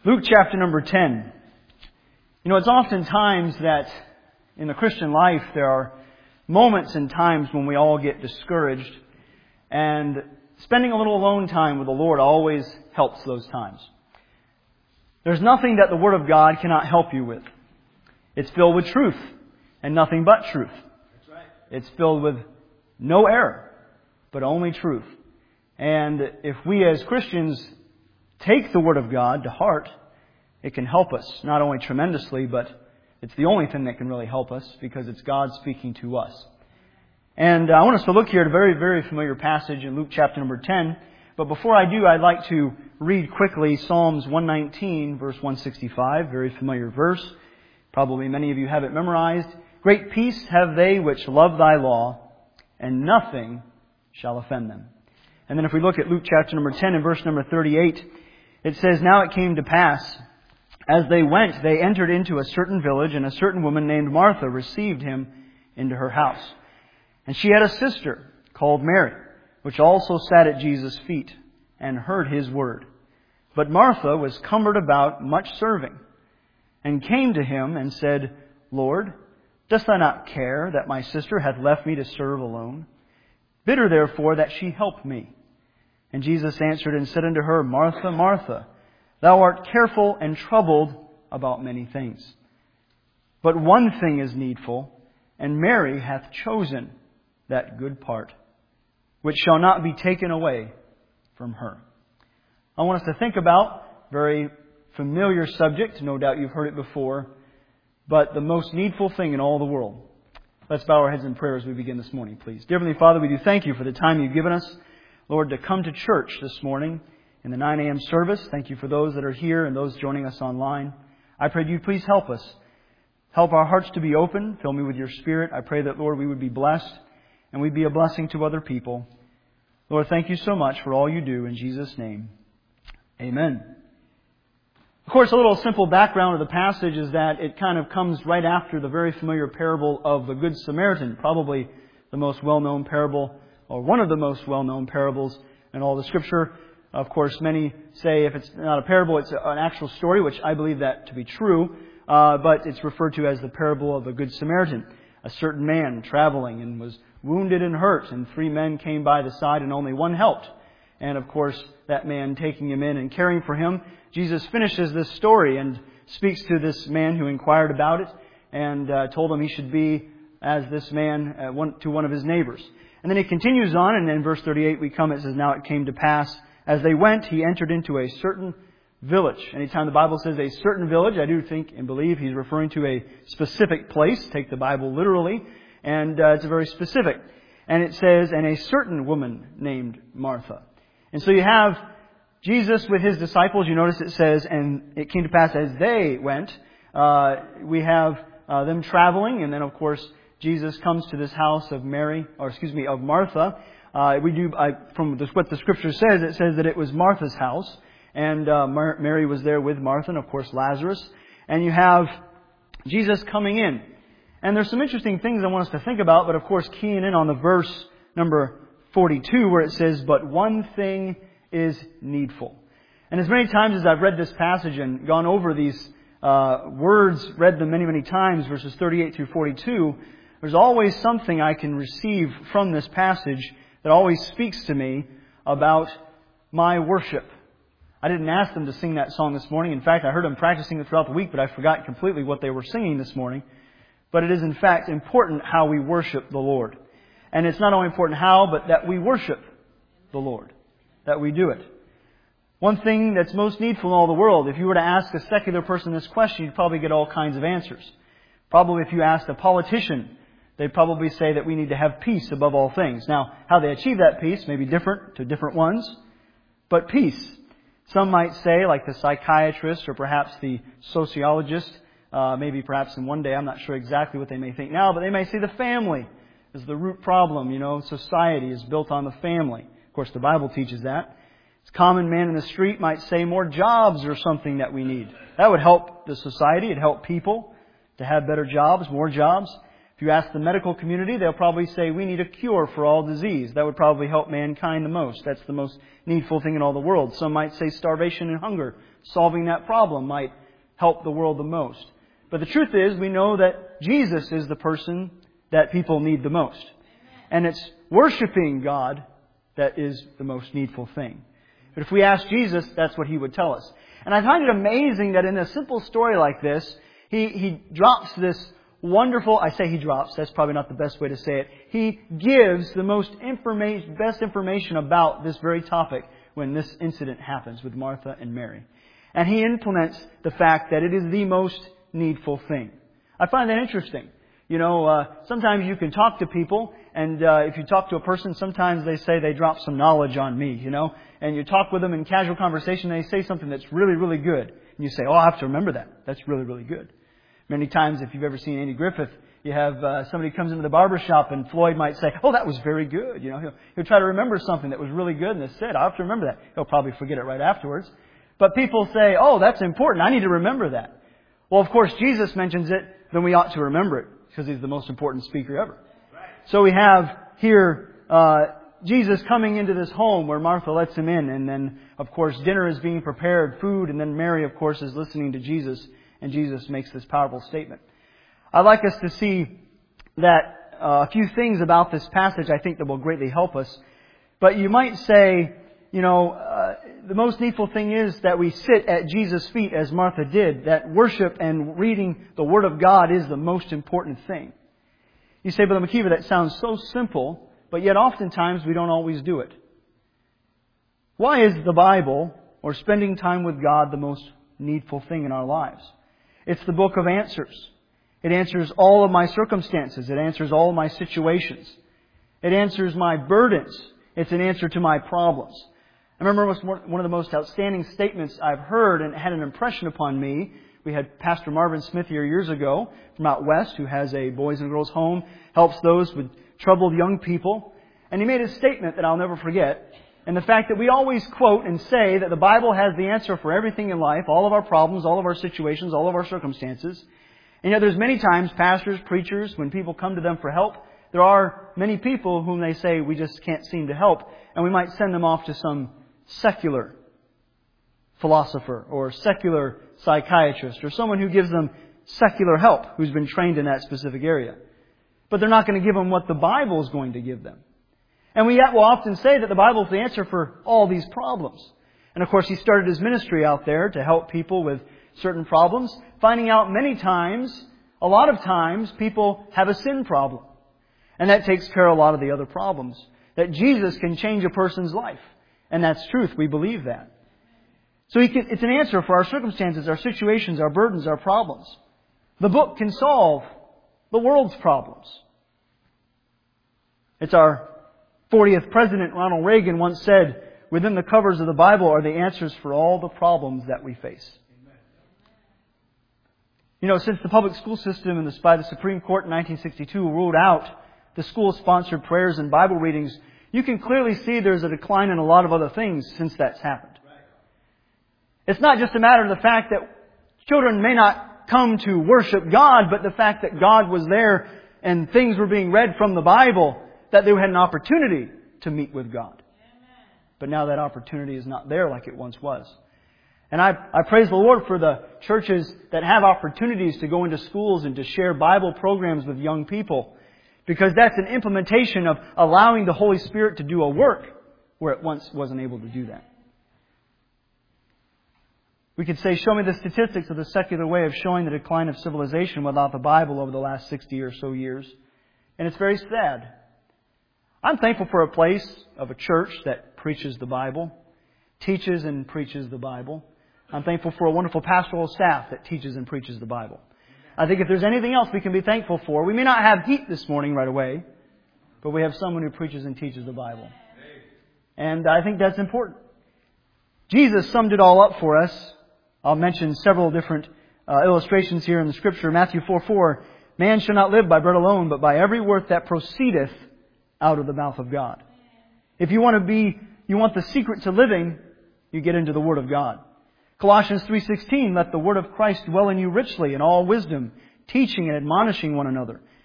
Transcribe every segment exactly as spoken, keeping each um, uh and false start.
Luke chapter number ten. You know, it's oftentimes that in the Christian life there are moments and times when we all get discouraged, and spending a little alone time with the Lord always helps those times. There's nothing that the Word of God cannot help you with. It's filled with truth and nothing but truth. That's right. It's filled with no error, but only truth. And if we as Christians take the Word of God to heart, it can help us, not only tremendously, but it's the only thing that can really help us because it's God speaking to us. And I want us to look here at a very, very familiar passage in Luke chapter number ten. But before I do, I'd like to read quickly Psalms one nineteen, verse one sixty-five, very familiar verse. Probably many of you have it memorized. Great peace have they which love thy law, and nothing shall offend them. And then if we look at Luke chapter number ten and verse number thirty-eight, it says, Now it came to pass, as they went, they entered into a certain village, and a certain woman named Martha received him into her house. And she had a sister called Mary, which also sat at Jesus' feet and heard his word. But Martha was cumbered about much serving, and came to him and said, Lord, dost thou not care that my sister hath left me to serve alone? Bid her therefore that she help me. And Jesus answered and said unto her, Martha, Martha, thou art careful and troubled about many things. But one thing is needful, and Mary hath chosen that good part, which shall not be taken away from her. I want us to think about a very familiar subject. No doubt you've heard it before, but the most needful thing in all the world. Let's bow our heads in prayer as we begin this morning, please. Dear Heavenly Father, we do thank you for the time you've given us, Lord, to come to church this morning in the nine a.m. service. Thank you for those that are here and those joining us online. I pray that you please help us. Help our hearts to be open. Fill me with your Spirit. I pray that, Lord, we would be blessed and we'd be a blessing to other people. Lord, thank you so much for all you do. In Jesus' name, amen. Of course, a little simple background of the passage is that it kind of comes right after the very familiar parable of the Good Samaritan, probably the most well-known parable, or one of the most well-known parables in all the Scripture. Of course, many say if it's not a parable, it's an actual story, which I believe that to be true. Uh, but it's referred to as the parable of the Good Samaritan. A certain man traveling and was wounded and hurt, and three men came by the side and only one helped. And of course, that man taking him in and caring for him, Jesus finishes this story and speaks to this man who inquired about it and uh, told him he should be as this man uh, one, to one of his neighbors. And then he continues on, and in verse thirty-eight we come, it says, Now it came to pass, as they went, he entered into a certain village. Anytime the Bible says a certain village, I do think and believe he's referring to a specific place. Take the Bible literally, and uh, it's very specific. And it says, and a certain woman named Martha. And so you have Jesus with his disciples. You notice it says, and it came to pass as they went. Uh, we have uh, them traveling, and then of course Jesus comes to this house of Mary, or excuse me, of Martha. Uh, we do, I, from this, what the Scripture says, it says that it was Martha's house, and uh, Mar- Mary was there with Martha, and of course Lazarus. And you have Jesus coming in. And there's some interesting things I want us to think about, but of course keying in on the verse number forty-two, where it says, But one thing is needful. And as many times as I've read this passage and gone over these uh, words, read them many, many times, verses thirty-eight through forty-two, there's always something I can receive from this passage that always speaks to me about my worship. I didn't ask them to sing that song this morning. In fact, I heard them practicing it throughout the week, but I forgot completely what they were singing this morning. But it is in fact important how we worship the Lord. And it's not only important how, but that we worship the Lord. That we do it. One thing that's most needful in all the world, if you were to ask a secular person this question, you'd probably get all kinds of answers. Probably if you asked a politician, they'd probably say that we need to have peace above all things. Now, how they achieve that peace may be different to different ones, but peace. Some might say, like the psychiatrist or perhaps the sociologist, uh, maybe perhaps in one day, I'm not sure exactly what they may think now, but they may say the family is the root problem. You know, society is built on the family. Of course, the Bible teaches that. A common man in the street might say more jobs are something that we need. That would help the society. It'd help people to have better jobs, more jobs. If you ask the medical community, they'll probably say we need a cure for all disease. That would probably help mankind the most. That's the most needful thing in all the world. Some might say starvation and hunger. Solving that problem might help the world the most. But the truth is, we know that Jesus is the person that people need the most. And it's worshiping God that is the most needful thing. But if we ask Jesus, that's what He would tell us. And I find it amazing that in a simple story like this, He, he drops this wonderful, I say He drops, that's probably not the best way to say it. He gives the most information, best information about this very topic when this incident happens with Martha and Mary. And He implements the fact that it is the most needful thing. I find that interesting. You know, uh, sometimes you can talk to people, and uh, if you talk to a person, sometimes they say they drop some knowledge on me, you know. And you talk with them in casual conversation, they say something that's really, really good. And you say, oh, I have to remember that. That's really, really good. Many times, if you've ever seen Andy Griffith, you have uh, somebody comes into the barber shop and Floyd might say, oh, that was very good. You know, he'll, he'll try to remember something that was really good and they said, I have to remember that. He'll probably forget it right afterwards. But people say, oh, that's important. I need to remember that. Well, of course, Jesus mentions it, then we ought to remember it because He's the most important speaker ever. So we have here uh, Jesus coming into this home where Martha lets Him in. And then, of course, dinner is being prepared, food. And then Mary, of course, is listening to Jesus. And Jesus makes this powerful statement. I'd like us to see that uh, a few things about this passage I think that will greatly help us. But you might say, you know, uh, the most needful thing is that we sit at Jesus' feet as Martha did. That worship and reading the Word of God is the most important thing. You say, Brother McKeever, that sounds so simple, but yet oftentimes we don't always do it. Why is the Bible, or spending time with God, the most needful thing in our lives? It's the book of answers. It answers all of my circumstances. It answers all of my situations. It answers my burdens. It's an answer to my problems. I remember one of the most outstanding statements I've heard and had an impression upon me. We had Pastor Marvin Smith here years ago from out west who has a boys and girls home, helps those with troubled young people. And he made a statement that I'll never forget. And the fact that we always quote and say that the Bible has the answer for everything in life, all of our problems, all of our situations, all of our circumstances. And yet there's many times pastors, preachers, when people come to them for help, there are many people whom they say we just can't seem to help. And we might send them off to some secular philosopher or secular psychiatrist or someone who gives them secular help who's been trained in that specific area. But they're not going to give them what the Bible is going to give them. And we will often say that the Bible is the answer for all these problems. And of course, He started His ministry out there to help people with certain problems, finding out many times, a lot of times, people have a sin problem. And that takes care of a lot of the other problems. That Jesus can change a person's life. And that's truth. We believe that. So he can, it's an answer for our circumstances, our situations, our burdens, our problems. The book can solve the world's problems. It's our fortieth President, Ronald Reagan, once said, within the covers of the Bible are the answers for all the problems that we face. Amen. You know, since the public school system and the, by the Supreme Court in nineteen sixty-two ruled out the school-sponsored prayers and Bible readings, you can clearly see there's a decline in a lot of other things since that's happened. It's not just a matter of the fact that children may not come to worship God, but the fact that God was there and things were being read from the Bible, that they had an opportunity to meet with God. But now that opportunity is not there like it once was. And I, I praise the Lord for the churches that have opportunities to go into schools and to share Bible programs with young people. Because that's an implementation of allowing the Holy Spirit to do a work where it once wasn't able to do that. We could say, show me the statistics of the secular way of showing the decline of civilization without the Bible over the last sixty or so years. And it's very sad. I'm thankful for a place of a church that preaches the Bible, teaches and preaches the Bible. I'm thankful for a wonderful pastoral staff that teaches and preaches the Bible. I think if there's anything else we can be thankful for, we may not have heat this morning right away, but we have someone who preaches and teaches the Bible. And I think that's important. Jesus summed it all up for us. I'll mention several different uh, illustrations here in the Scripture. Matthew four four, man shall not live by bread alone, but by every word that proceedeth out of the mouth of God. If you want to be, you want the secret to living, you get into the Word of God. Colossians three sixteen, let the word of Christ dwell in you richly in all wisdom, teaching and admonishing one another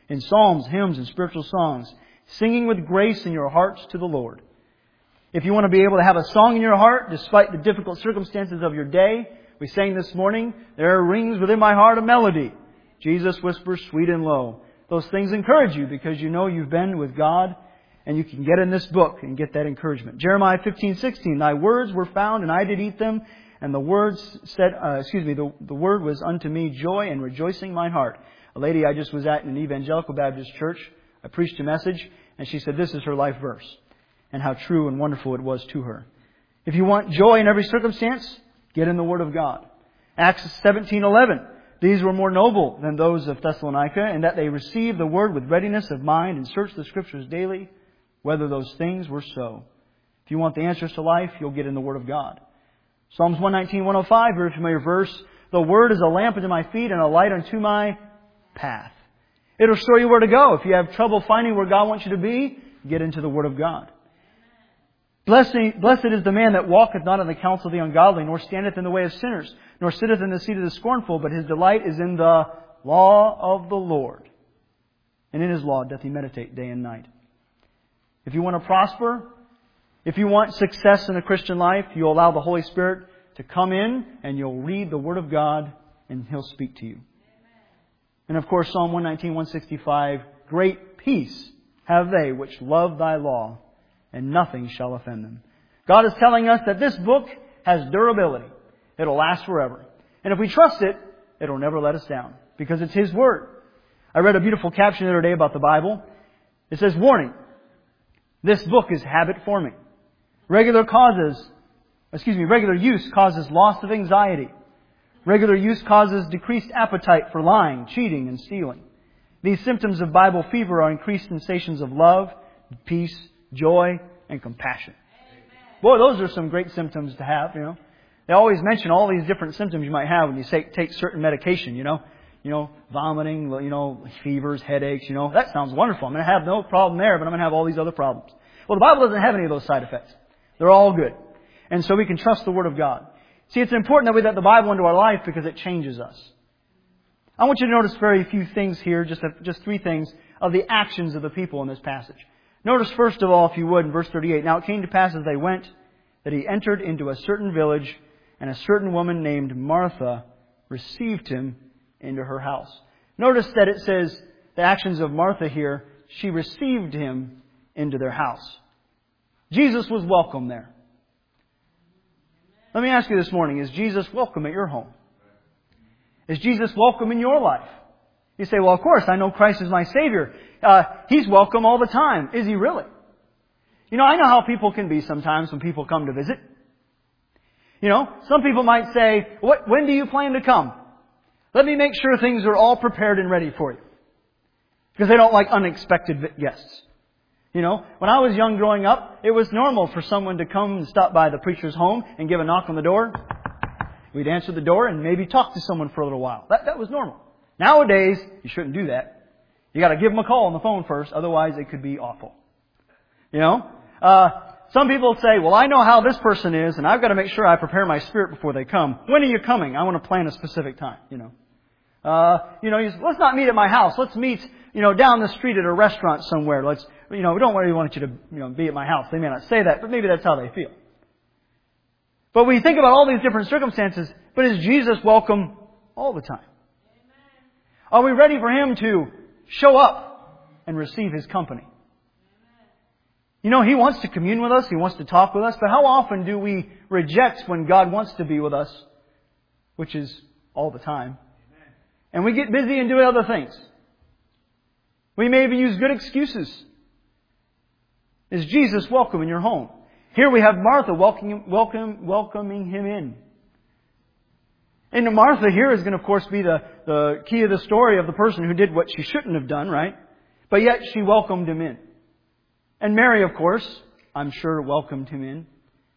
in psalms, hymns, and spiritual songs, singing with grace in your hearts to the Lord. If you want to be able to have a song in your heart, despite the difficult circumstances of your day, we sang this morning, there rings within my heart a melody. Jesus whispers sweet and low. Those things encourage you because you know you've been with God, and you can get in this book and get that encouragement. Jeremiah fifteen sixteen, Thy words were found, and I did eat them, and the words said, uh, excuse me, the, the word was unto me joy and rejoicing mine heart. A lady I just was at in an evangelical Baptist church, I preached a message, and she said this is her life verse, and how true and wonderful it was to her. If you want joy in every circumstance, get in the Word of God. Acts seventeen eleven, these were more noble than those of Thessalonica, in that they received the Word with readiness of mind and searched the Scriptures daily, whether those things were so. If you want the answers to life, you'll get in the Word of God. Psalms one nineteen, one oh five, very familiar verse. The Word is a lamp unto my feet and a light unto my path. It'll show you where to go. If you have trouble finding where God wants you to be, get into the Word of God. Blessed, blessed is the man that walketh not in the counsel of the ungodly, nor standeth in the way of sinners, nor sitteth in the seat of the scornful, but his delight is in the law of the Lord. And in His law doth he meditate day and night. If you want to prosper, if you want success in the Christian life, you'll allow the Holy Spirit to come in and you'll read the Word of God and He'll speak to you. And of course, Psalm one nineteen, one sixty-five, great peace have they which love Thy law, and nothing shall offend them. God is telling us that this book has durability. It'll last forever. And if we trust it, it'll never let us down, because it's His Word. I read a beautiful caption the other day about the Bible. It says, warning, this book is habit forming. Regular causes, excuse me, regular use causes loss of anxiety. Regular use causes decreased appetite for lying, cheating, and stealing. These symptoms of Bible fever are increased sensations of love, peace, joy, and compassion. Boy, those are some great symptoms to have, you know. They always mention all these different symptoms you might have when you take, take certain medication, you know. You know, vomiting, you know, fevers, headaches, you know. That sounds wonderful. I'm going to have no problem there, but I'm going to have all these other problems. Well, the Bible doesn't have any of those side effects. They're all good. And so we can trust the Word of God. See, it's important that we let the Bible into our life because it changes us. I want you to notice very few things here, just just three things, of the actions of the people in this passage. Notice first of all, if you would, in verse thirty-eight, now it came to pass as they went that he entered into a certain village, and a certain woman named Martha received him into her house. Notice that it says the actions of Martha here, she received him into their house. Jesus was welcome there. Let me ask you this morning, is Jesus welcome at your home? Is Jesus welcome in your life? You say, well, of course, I know Christ is my Savior. Uh, He's welcome all the time. Is He really? You know, I know how people can be sometimes when people come to visit. You know, some people might say, what, when do you plan to come? Let me make sure things are all prepared and ready for you. Because they don't like unexpected guests. You know, when I was young growing up, it was normal for someone to come and stop by the preacher's home and give a knock on the door. We'd answer the door and maybe talk to someone for a little while. That, that was normal. Nowadays, you shouldn't do that. You got to give them a call on the phone first, otherwise it could be awful. You know, uh, some people say, well, I know how this person is, and I've got to make sure I prepare my spirit before they come. When are you coming? I want to plan a specific time, you know. Uh, you know, you say, let's not meet at my house. Let's meet, you know, down the street at a restaurant somewhere. Let's, you know, we don't really want you to, you know, be at my house. They may not say that, but maybe that's how they feel. But we think about all these different circumstances, but is Jesus welcome all the time? Are we ready for Him to show up and receive His company? You know, He wants to commune with us. He wants to talk with us. But how often do we reject when God wants to be with us, which is all the time? And we get busy and do other things. We may even use good excuses. Is Jesus welcome in your home? Here we have Martha welcoming, welcome, welcoming Him in. And Martha here is going to, of course, be the, the key of the story of the person who did what she shouldn't have done, right? But yet she welcomed Him in. And Mary, of course, I'm sure welcomed Him in.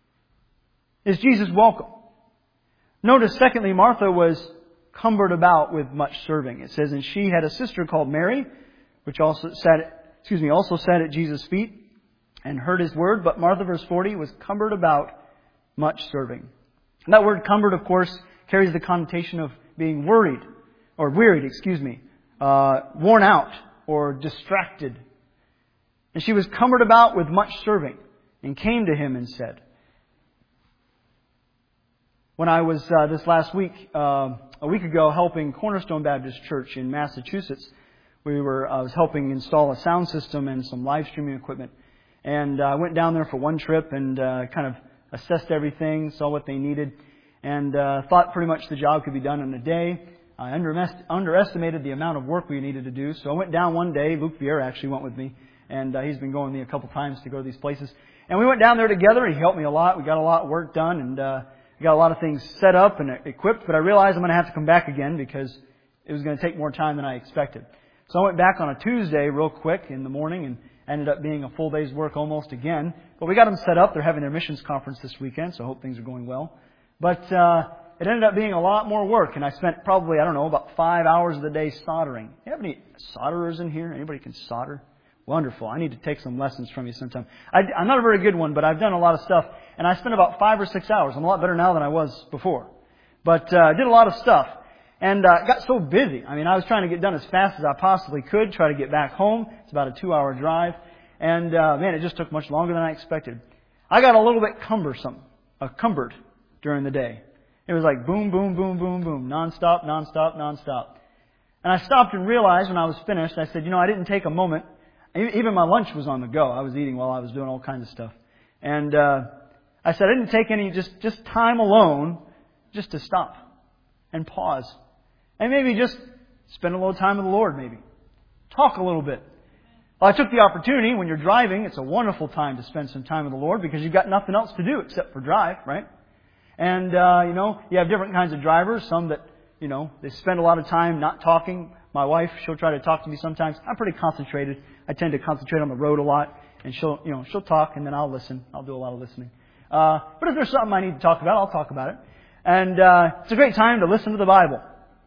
Is Jesus welcome? Notice, secondly, Martha was cumbered about with much serving. It says, and she had a sister called Mary, which also sat, excuse me, also sat at Jesus' feet and heard His word. But Martha, verse forty, was cumbered about much serving. And that word cumbered, of course, carries the connotation of being worried, or wearied, excuse me, uh, worn out, or distracted. And she was cumbered about with much serving, and came to him and said, when I was uh, this last week, uh, a week ago, helping Cornerstone Baptist Church in Massachusetts, we were I was helping install a sound system and some live streaming equipment. And I uh, went down there for one trip and uh, kind of assessed everything, saw what they needed, and uh, thought pretty much the job could be done in a day. I underest- underestimated the amount of work we needed to do, so I went down one day. Luke Vieira actually went with me, and uh, he's been going with me a couple times to go to these places. And we went down there together. He helped me a lot. We got a lot of work done, and uh, we got a lot of things set up and equipped. But I realized I'm going to have to come back again because it was going to take more time than I expected. So I went back on a Tuesday real quick in the morning and ended up being a full day's work almost again. But we got them set up. They're having their missions conference this weekend, so I hope things are going well. But uh, it ended up being a lot more work, and I spent probably, I don't know, about five hours of the day soldering. You have any solderers in here? Anybody can solder? Wonderful. I need to take some lessons from you sometime. I, I'm not a very good one, but I've done a lot of stuff, and I spent about five or six hours. I'm a lot better now than I was before. But I uh, did a lot of stuff, and uh, got so busy. I mean, I was trying to get done as fast as I possibly could, try to get back home. It's about a two-hour drive, and uh, man, it just took much longer than I expected. I got a little bit cumbersome, uh, cumbered during the day. It was like boom, boom, boom, boom, boom, nonstop, nonstop, nonstop. And I stopped and realized when I was finished, I said, you know, I didn't take a moment. Even my lunch was on the go. I was eating while I was doing all kinds of stuff. And uh, I said I didn't take any just, just time alone just to stop and pause. And maybe just spend a little time with the Lord, maybe. Talk a little bit. Well, I took the opportunity. When you're driving, it's a wonderful time to spend some time with the Lord because you've got nothing else to do except for drive, right? And, uh, you know, you have different kinds of drivers. Some that, you know, they spend a lot of time not talking. My wife, she'll try to talk to me sometimes. I'm pretty concentrated. I tend to concentrate on the road a lot, and she'll, you know, she'll talk, and then I'll listen. I'll do a lot of listening. Uh, but if there's something I need to talk about, I'll talk about it. And uh, it's a great time to listen to the Bible.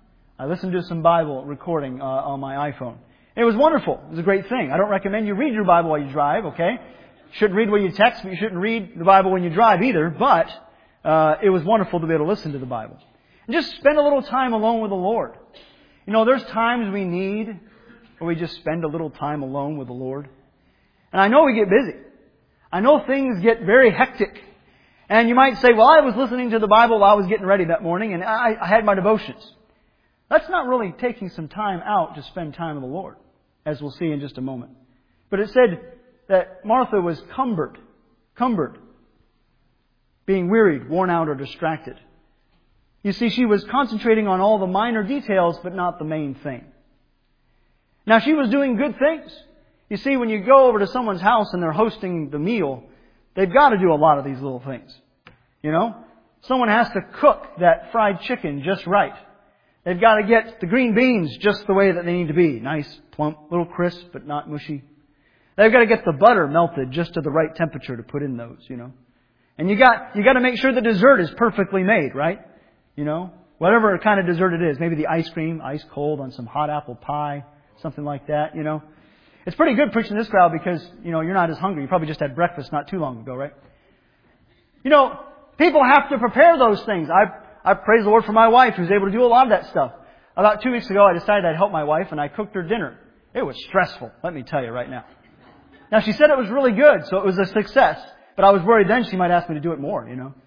I listened to some Bible recording uh, on my iPhone. It was wonderful. It was a great thing. I don't recommend you read your Bible while you drive, okay? You shouldn't read while you text, but you shouldn't read the Bible when you drive either. But uh, it was wonderful to be able to listen to the Bible. And just spend a little time alone with the Lord. You know, there's times we need where we just spend a little time alone with the Lord. And I know we get busy. I know things get very hectic. And you might say, well, I was listening to the Bible while I was getting ready that morning, and I, I had my devotions. That's not really taking some time out to spend time with the Lord, as we'll see in just a moment. But it said that Martha was cumbered, cumbered, being wearied, worn out, or distracted. You see, she was concentrating on all the minor details, but not the main thing. Now, she was doing good things. You see, when you go over to someone's house and they're hosting the meal, they've got to do a lot of these little things. You know? Someone has to cook that fried chicken just right. They've got to get the green beans just the way that they need to be. Nice, plump, little crisp, but not mushy. They've got to get the butter melted just to the right temperature to put in those, you know. And you got, you got to make sure the dessert is perfectly made, right? You know, whatever kind of dessert it is. Maybe the ice cream, ice cold on some hot apple pie, something like that, you know. It's pretty good preaching to this crowd because, you know, you're not as hungry. You probably just had breakfast not too long ago, right? You know, people have to prepare those things. I I praise the Lord for my wife who's able to do a lot of that stuff. About two weeks ago, I decided I'd help my wife, and I cooked her dinner. It was stressful, let me tell you right now. Now, she said it was really good, so it was a success. But I was worried then she might ask me to do it more, you know.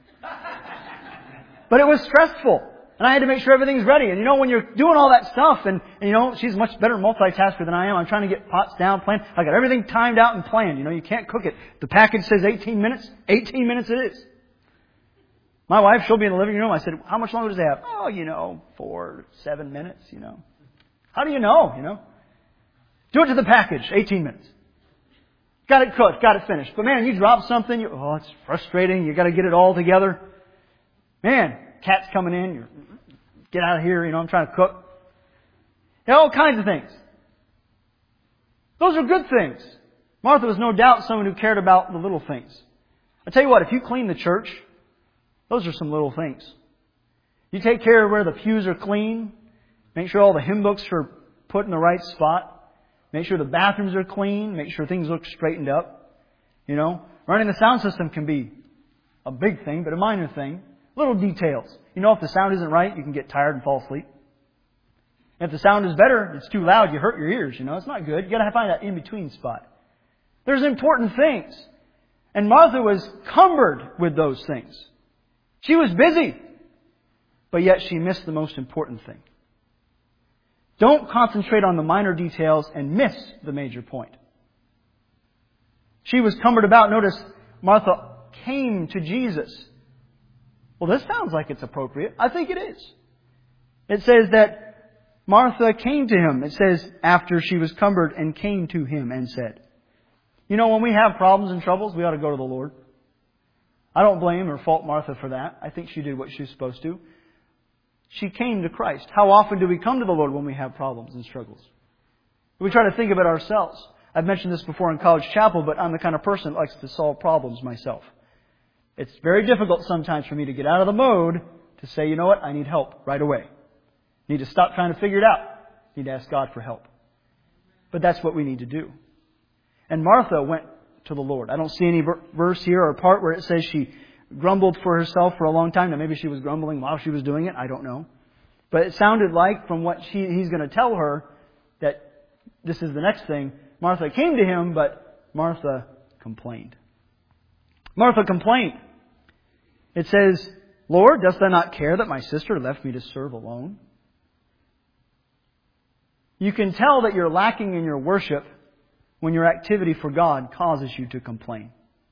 But it was stressful. And I had to make sure everything's ready. And you know, when you're doing all that stuff, and, and you know, she's a much better multitasker than I am. I'm trying to get pots down, planned. I got everything timed out and planned. You know, you can't cook it. The package says eighteen minutes. eighteen minutes it is. My wife, she'll be in the living room. I said, how much longer does it have? Oh, you know, four, seven minutes, you know. How do you know, you know? Do it to the package. eighteen minutes. Got it cooked. Got it finished. But man, you drop something. You, oh, it's frustrating. You got to get it all together. Man, cat's coming in. You're, get out of here. You know, I'm trying to cook. You know, all kinds of things. Those are good things. Martha was no doubt someone who cared about the little things. I tell you what, if you clean the church, those are some little things. You take care of where the pews are clean. Make sure all the hymn books are put in the right spot. Make sure the bathrooms are clean. Make sure things look straightened up. You know, running the sound system can be a big thing, but a minor thing. Little details. You know, if the sound isn't right, you can get tired and fall asleep. If the sound is better, it's too loud, you hurt your ears, you know. It's not good. You've got to find that in-between spot. There's important things. And Martha was cumbered with those things. She was busy. But yet she missed the most important thing. Don't concentrate on the minor details and miss the major point. She was cumbered about. Notice Martha came to Jesus. Well, this sounds like it's appropriate. I think it is. It says that Martha came to Him. It says after she was cumbered and came to Him and said. You know, when we have problems and troubles, we ought to go to the Lord. I don't blame or fault Martha for that. I think she did what she was supposed to. She came to Christ. How often do we come to the Lord when we have problems and struggles? We try to think of it ourselves. I've mentioned this before in college chapel, but I'm the kind of person that likes to solve problems myself. It's very difficult sometimes for me to get out of the mode to say, you know what, I need help right away. I need to stop trying to figure it out. I need to ask God for help. But that's what we need to do. And Martha went to the Lord. I don't see any verse here or part where it says she grumbled for herself for a long time. Now maybe she was grumbling while she was doing it. I don't know. But it sounded like from what she, he's going to tell her that this is the next thing. Martha came to Him, but Martha complained. Martha complained. It says, Lord, dost Thou not care that my sister left me to serve alone? You can tell that you're lacking in your worship when your activity for God causes you to complain.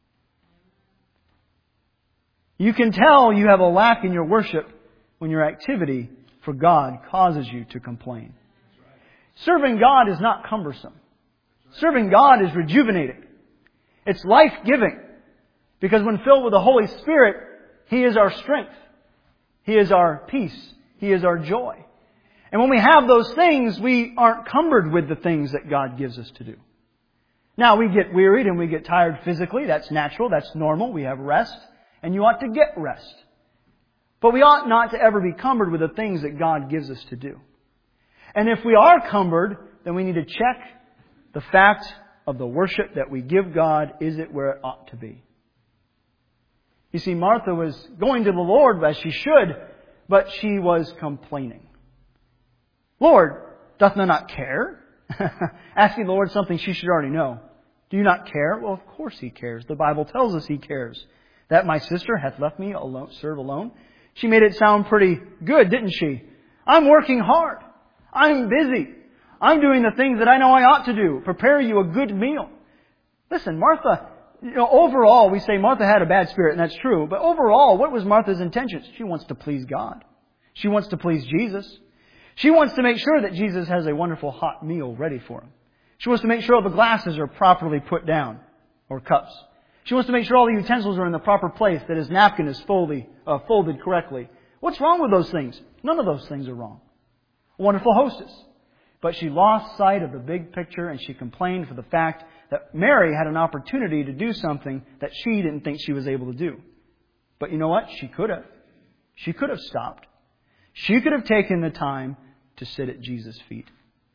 You can tell you have a lack in your worship when your activity for God causes you to complain. Serving God is not cumbersome. Serving God is rejuvenating. It's life-giving. Because when filled with the Holy Spirit, He is our strength. He is our peace. He is our joy. And when we have those things, we aren't cumbered with the things that God gives us to do. Now, we get wearied and we get tired physically. That's natural. That's normal. We have rest. And you ought to get rest. But we ought not to ever be cumbered with the things that God gives us to do. And if we are cumbered, then we need to check the fact of the worship that we give God. Is it where it ought to be? You see, Martha was going to the Lord as she should, but she was complaining. Lord, doth Thou not care? Asking the Lord something she should already know. Do you not care? Well, of course He cares. The Bible tells us He cares. That my sister hath left me alone, serve alone. She made it sound pretty good, didn't she? I'm working hard. I'm busy. I'm doing the things that I know I ought to do. Prepare you a good meal. Listen, Martha, you know, overall, we say Martha had a bad spirit, and that's true. But overall, what was Martha's intentions? She wants to please God. She wants to please Jesus. She wants to make sure that Jesus has a wonderful hot meal ready for Him. She wants to make sure all the glasses are properly put down, or cups. She wants to make sure all the utensils are in the proper place, that His napkin is folded, uh, folded correctly. What's wrong with those things? None of those things are wrong. A wonderful hostess. But she lost sight of the big picture, and she complained for the fact that Mary had an opportunity to do something that she didn't think she was able to do. But you know what? She could have. She could have stopped. She could have taken the time to sit at Jesus' feet.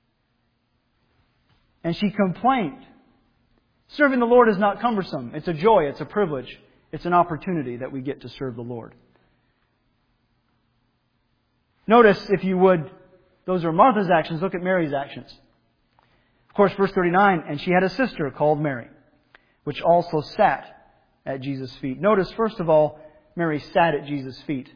And she complained. Serving the Lord is not cumbersome. It's a joy. It's a privilege. It's an opportunity that we get to serve the Lord. Notice, if you would, those are Martha's actions. Look at Mary's actions. Of course, verse thirty-nine, and she had a sister called Mary, which also sat at Jesus' feet. Notice, first of all, Mary sat at Jesus' feet.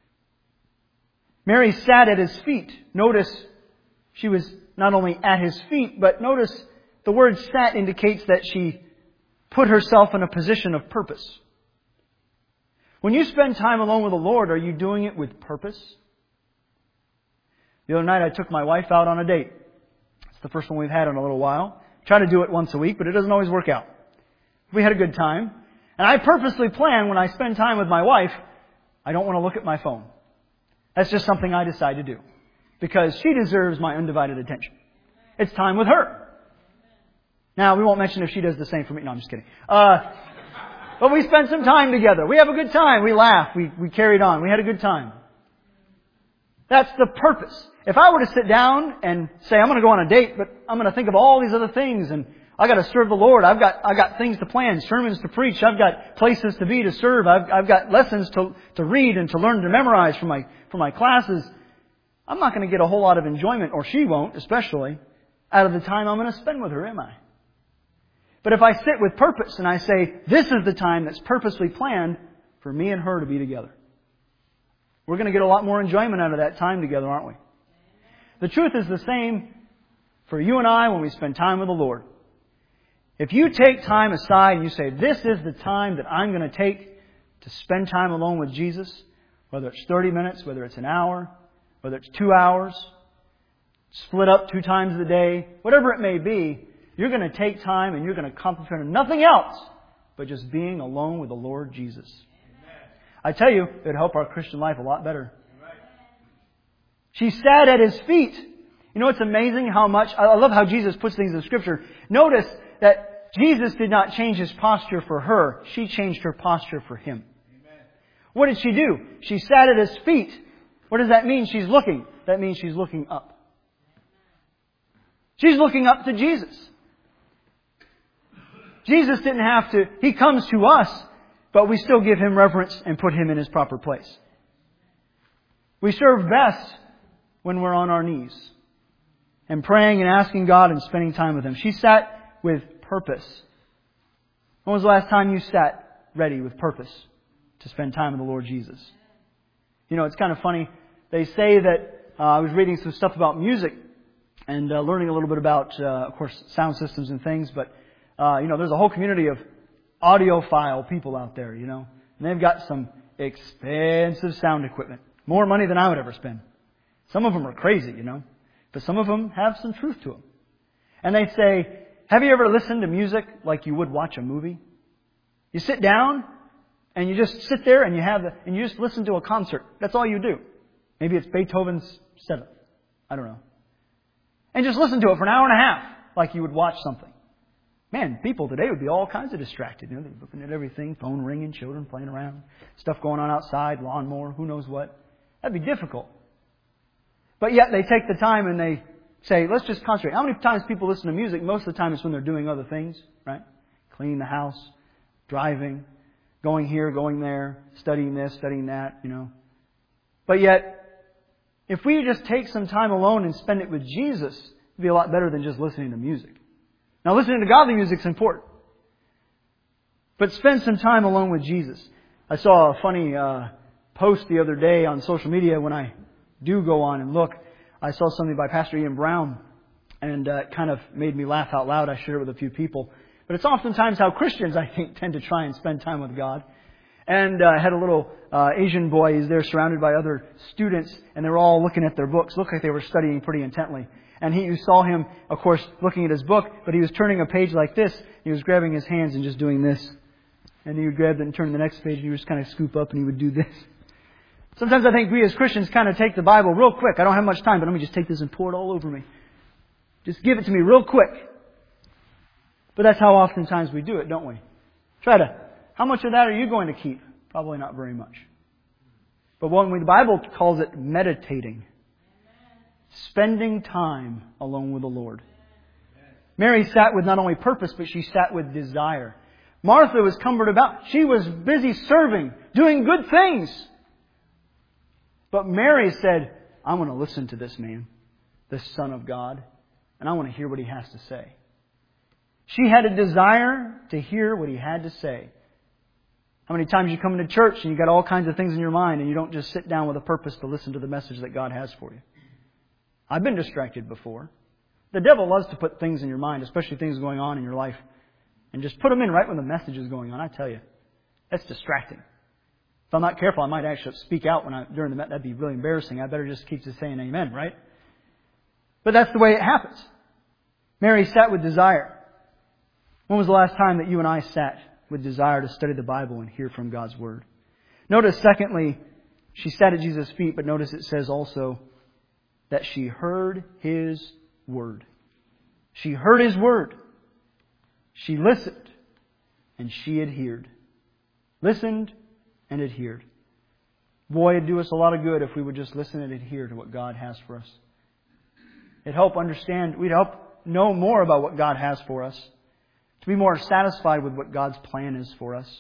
Mary sat at His feet. Notice, she was not only at His feet, but notice the word sat indicates that she put herself in a position of purpose. When you spend time alone with the Lord, are you doing it with purpose? The other night I took my wife out on a date. It's the first one we've had in a little while. Try to do it once a week, but it doesn't always work out. We had a good time. And I purposely plan when I spend time with my wife, I don't want to look at my phone. That's just something I decide to do. Because she deserves my undivided attention. It's time with her. Now, we won't mention if she does the same for me. No, I'm just kidding. Uh, but we spend some time together. We have a good time. We laugh. We, we carried on. We had a good time. That's the purpose. If I were to sit down and say, I'm going to go on a date, but I'm going to think of all these other things, and I got to serve the Lord. I've got, I've got things to plan, sermons to preach. I've got places to be to serve. I've, I've got lessons to, to read and to learn to memorize for my, for my classes. I'm not going to get a whole lot of enjoyment, or she won't, especially, out of the time I'm going to spend with her, am I? But if I sit with purpose and I say, this is the time that's purposely planned for me and her to be together, we're going to get a lot more enjoyment out of that time together, aren't we? The truth is the same for you and I when we spend time with the Lord. If you take time aside and you say, this is the time that I'm going to take to spend time alone with Jesus, whether it's thirty minutes, whether it's an hour, whether it's two hours, split up two times a day, whatever it may be, you're going to take time and you're going to concentrate on nothing else but just being alone with the Lord Jesus. Amen. I tell you, it would help our Christian life a lot better. Amen. She sat at His feet. You know, it's amazing how much, I love how Jesus puts things in Scripture. Notice that Jesus did not change His posture for her. She changed her posture for Him. Amen. What did she do? She sat at His feet. What does that mean? She's looking. That means she's looking up. She's looking up to Jesus. Jesus didn't have to, He comes to us, but we still give Him reverence and put Him in His proper place. We serve best when we're on our knees and praying and asking God and spending time with Him. She sat with purpose. When was the last time you sat ready with purpose to spend time with the Lord Jesus? You know, it's kind of funny. They say that, uh, I was reading some stuff about music and uh, learning a little bit about, uh, of course, sound systems and things, but Uh, you know, there's a whole community of audiophile people out there, you know. And they've got some expensive sound equipment. More money than I would ever spend. Some of them are crazy, you know. But some of them have some truth to them. And they say, have you ever listened to music like you would watch a movie? You sit down and you just sit there and you have the, and you just listen to a concert. That's all you do. Maybe it's Beethoven's Seventh. I don't know. And just listen to it for an hour and a half like you would watch something. Man, people today would be all kinds of distracted. You know, they're looking at everything, phone ringing, children playing around, stuff going on outside, lawnmower, who knows what. That'd be difficult. But yet they take the time and they say, let's just concentrate. How many times people listen to music? Most of the time it's when they're doing other things, right? Cleaning the house, driving, going here, going there, studying this, studying that, you know. But yet, if we just take some time alone and spend it with Jesus, it'd be a lot better than just listening to music. Now, listening to godly music is important. But spend some time alone with Jesus. I saw a funny uh, post the other day on social media when I do go on and look. I saw something by Pastor Ian Brown, and uh, it kind of made me laugh out loud. I shared it with a few people. But it's oftentimes how Christians, I think, tend to try and spend time with God. And uh, I had a little uh, Asian boy. He's there surrounded by other students, and they were all looking at their books. Looked like they were studying pretty intently. And he, you saw him, of course, looking at his book, but he was turning a page like this. He was grabbing his hands and just doing this. And he would grab it and turn to the next page, and he would just kind of scoop up and he would do this. Sometimes I think we as Christians kind of take the Bible real quick. I don't have much time, but let me just take this and pour it all over me. Just give it to me real quick. But that's how oftentimes we do it, don't we? Try to, how much of that are you going to keep? Probably not very much. But when we, the Bible calls it meditating. Spending time alone with the Lord. Mary sat with not only purpose, but she sat with desire. Martha was cumbered about. She was busy serving, doing good things. But Mary said, I want to listen to this man, this Son of God, and I want to hear what He has to say. She had a desire to hear what He had to say. How many times you come into church and you got all kinds of things in your mind and you don't just sit down with a purpose to listen to the message that God has for you? I've been distracted before. The devil loves to put things in your mind, especially things going on in your life, and just put them in right when the message is going on. I tell you, that's distracting. If I'm not careful, I might actually speak out when I during the message. That'd be really embarrassing. I better just keep just saying amen, right? But that's the way it happens. Mary sat with desire. When was the last time that you and I sat with desire to study the Bible and hear from God's Word? Notice, secondly, she sat at Jesus' feet, but notice it says also that she heard His Word. She heard His Word. She listened and she adhered. Listened and adhered. Boy, it'd do us a lot of good if we would just listen and adhere to what God has for us. It'd help understand, we'd help know more about what God has for us. To be more satisfied with what God's plan is for us.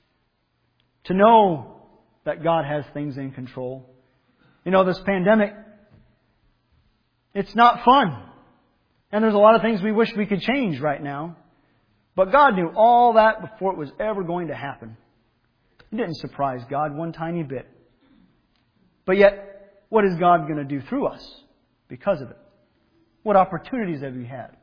To know that God has things in control. You know, this pandemic It's not fun. And there's a lot of things we wish we could change right now. But God knew all that before it was ever going to happen. It didn't surprise God one tiny bit. But yet, what is God going to do through us because of it? What opportunities have we had?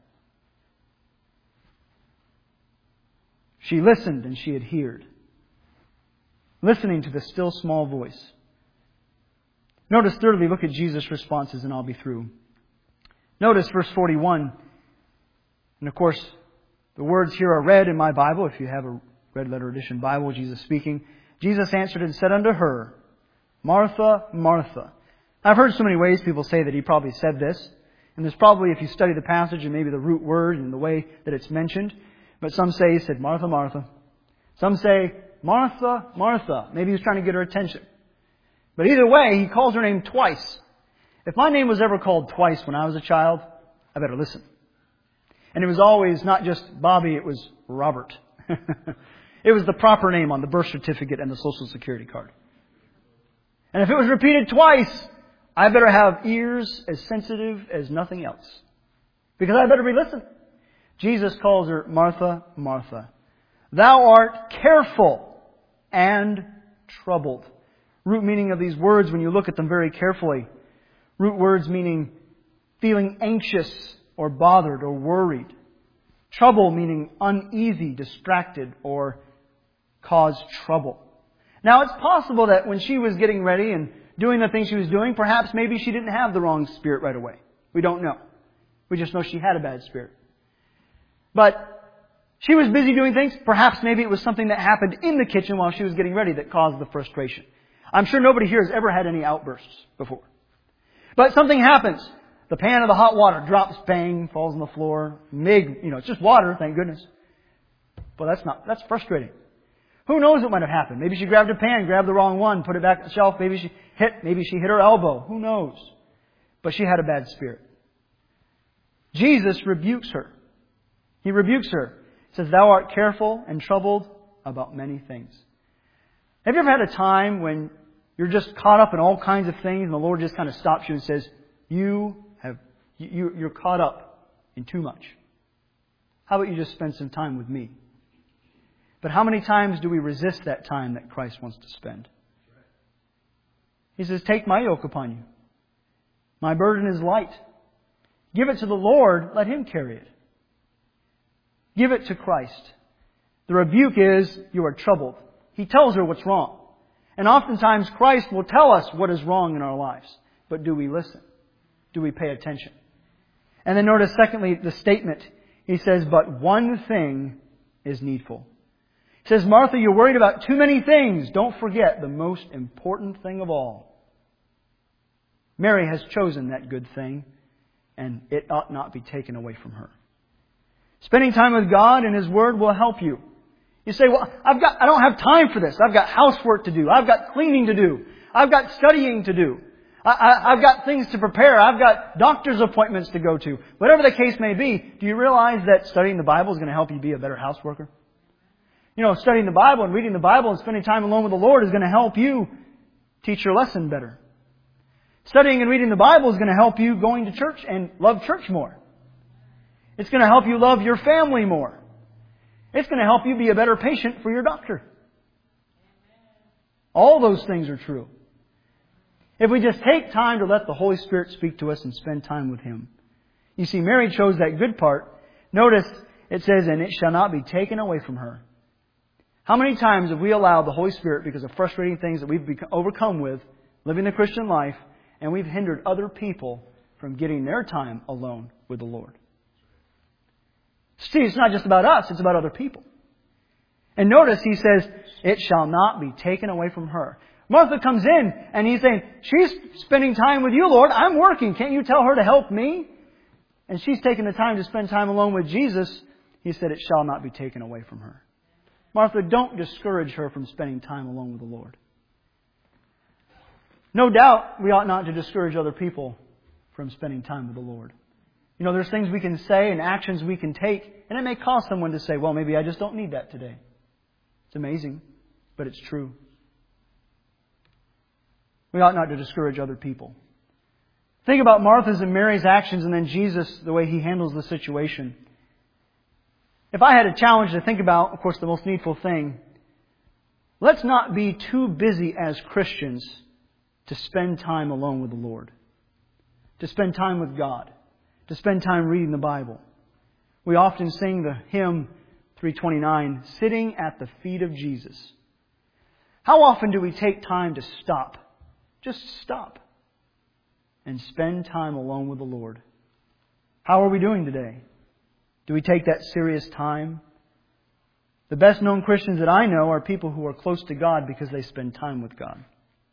She listened and she adhered. Listening to the still small voice. Notice thirdly, look at Jesus' responses and I'll be through. Notice verse forty-one. And of course, the words here are read in my Bible. If you have a red letter edition Bible, Jesus speaking. Jesus answered and said unto her, Martha, Martha. I've heard so many ways people say that He probably said this. And there's probably, if you study the passage and maybe the root word and the way that it's mentioned. But some say He said, Martha, Martha. Some say, Martha, Martha. Maybe He was trying to get her attention. But either way, He calls her name twice. If my name was ever called twice when I was a child, I better listen. And it was always not just Bobby, it was Robert. It was the proper name on the birth certificate and the Social Security card. And if it was repeated twice, I better have ears as sensitive as nothing else. Because I better be listening. Jesus calls her Martha, Martha. Thou art careful and troubled. Root meaning of these words, when you look at them very carefully, root words meaning feeling anxious or bothered or worried. Trouble meaning uneasy, distracted, or cause trouble. Now it's possible that when she was getting ready and doing the things she was doing, perhaps maybe she didn't have the wrong spirit right away. We don't know. We just know she had a bad spirit. But she was busy doing things. Perhaps maybe it was something that happened in the kitchen while she was getting ready that caused the frustration. I'm sure nobody here has ever had any outbursts before. But something happens. The pan of the hot water drops, bang, falls on the floor. Mig, you know, it's just water, thank goodness. But that's not, that's frustrating. Who knows what might have happened? Maybe she grabbed a pan, grabbed the wrong one, put it back on the shelf. Maybe she hit, maybe she hit her elbow. Who knows? But she had a bad spirit. Jesus rebukes her. He rebukes her. He says, Thou art careful and troubled about many things. Have you ever had a time when you're just caught up in all kinds of things and the Lord just kind of stops you and says, You have, you, you're caught up in too much. How about you just spend some time with me? But how many times do we resist that time that Christ wants to spend? He says, Take my yoke upon you. My burden is light. Give it to the Lord. Let Him carry it. Give it to Christ. The rebuke is, you are troubled. He tells her what's wrong. And oftentimes Christ will tell us what is wrong in our lives. But do we listen? Do we pay attention? And then notice secondly the statement. He says, But one thing is needful. He says, Martha, you're worried about too many things. Don't forget the most important thing of all. Mary has chosen that good thing, and it ought not be taken away from her. Spending time with God and His Word will help you. You say, well, I've got, I don't have time for this. I've got housework to do. I've got cleaning to do. I've got studying to do. I, I, I've got things to prepare. I've got doctor's appointments to go to. Whatever the case may be, do you realize that studying the Bible is going to help you be a better houseworker? You know, studying the Bible and reading the Bible and spending time alone with the Lord is going to help you teach your lesson better. Studying and reading the Bible is going to help you going to church and love church more. It's going to help you love your family more. It's going to help you be a better patient for your doctor. All those things are true. If we just take time to let the Holy Spirit speak to us and spend time with Him. You see, Mary chose that good part. Notice it says, and it shall not be taken away from her. How many times have we allowed the Holy Spirit, because of frustrating things that we've become overcome with, living the Christian life, and we've hindered other people from getting their time alone with the Lord? See, it's not just about us, it's about other people. And notice He says, it shall not be taken away from her. Martha comes in and He's saying, she's spending time with you, Lord. I'm working. Can't you tell her to help me? And she's taking the time to spend time alone with Jesus. He said, it shall not be taken away from her. Martha, don't discourage her from spending time alone with the Lord. No doubt we ought not to discourage other people from spending time with the Lord. You know, there's things we can say and actions we can take, and it may cause someone to say, well, maybe I just don't need that today. It's amazing, but it's true. We ought not to discourage other people. Think about Martha's and Mary's actions and then Jesus, the way He handles the situation. If I had a challenge to think about, of course, the most needful thing, let's not be too busy as Christians to spend time alone with the Lord. To spend time with God. To spend time reading the Bible. We often sing the hymn three twenty-nine, Sitting at the Feet of Jesus. How often do we take time to stop? Just stop. And spend time alone with the Lord. How are we doing today? Do we take that serious time? The best known Christians that I know are people who are close to God because they spend time with God.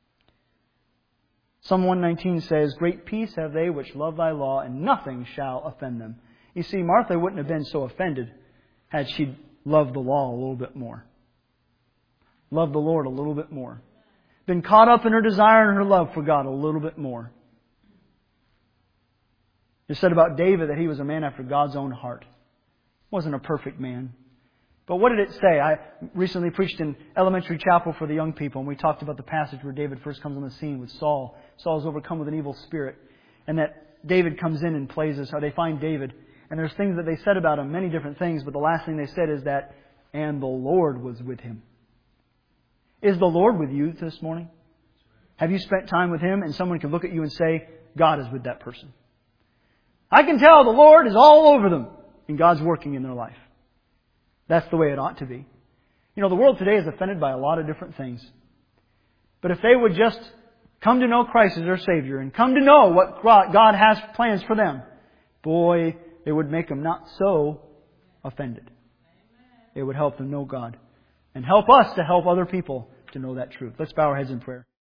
Psalm one nineteen says, Great peace have they which love Thy law, and nothing shall offend them. You see, Martha wouldn't have been so offended had she loved the law a little bit more. Loved the Lord a little bit more. Been caught up in her desire and her love for God a little bit more. It said about David that he was a man after God's own heart. Wasn't a perfect man. But what did it say? I recently preached in elementary chapel for the young people, and we talked about the passage where David first comes on the scene with Saul. Saul is overcome with an evil spirit. And that David comes in and plays us, how they find David. And there's things that they said about him, many different things, but the last thing they said is that, and the Lord was with him. Is the Lord with you this morning? Have you spent time with Him and someone can look at you and say, God is with that person? I can tell the Lord is all over them and God's working in their life. That's the way it ought to be. You know, the world today is offended by a lot of different things. But if they would just come to know Christ as their Savior and come to know what God has plans for them, boy, it would make them not so offended. It would help them know God and help us to help other people to know that truth. Let's bow our heads in prayer.